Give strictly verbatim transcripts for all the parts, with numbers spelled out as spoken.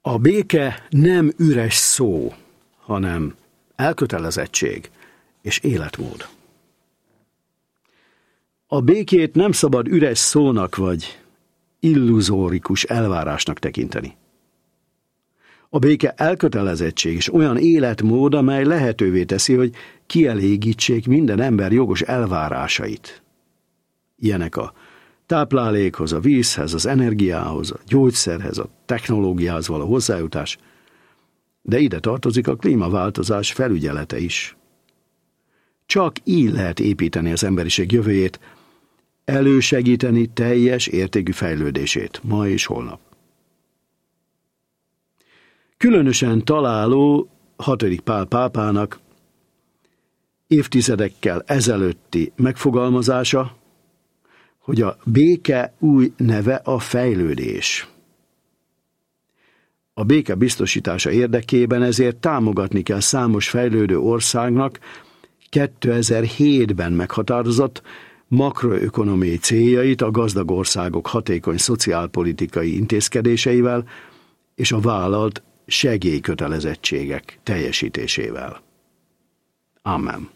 A béke nem üres szó, hanem elkötelezettség és életmód. A békét nem szabad üres szónak vagy illuzórikus elvárásnak tekinteni. A béke elkötelezettség és olyan életmód, amely lehetővé teszi, hogy kielégítsék minden ember jogos elvárásait. Ilyenek a táplálékhoz, a vízhez, az energiához, a gyógyszerhez, a technológiához való hozzájutás, de ide tartozik a klímaváltozás felügyelete is. Csak így lehet építeni az emberiség jövőjét, elősegíteni teljes értékű fejlődését, ma és holnap. Különösen találó hatodik Pál pápának évtizedekkel ezelőtti megfogalmazása, hogy a béke új neve a fejlődés. A béke biztosítása érdekében ezért támogatni kell számos fejlődő országnak kétezer-hétben meghatározott makroökonomiai céljait a gazdag országok hatékony szociálpolitikai intézkedéseivel és a vállalt segélykötelezettségek teljesítésével. Amen.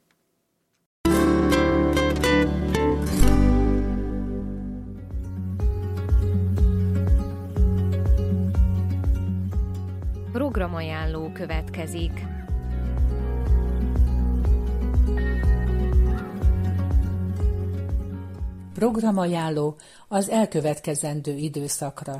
Programajánló következik. Programajánló az elkövetkezendő időszakra.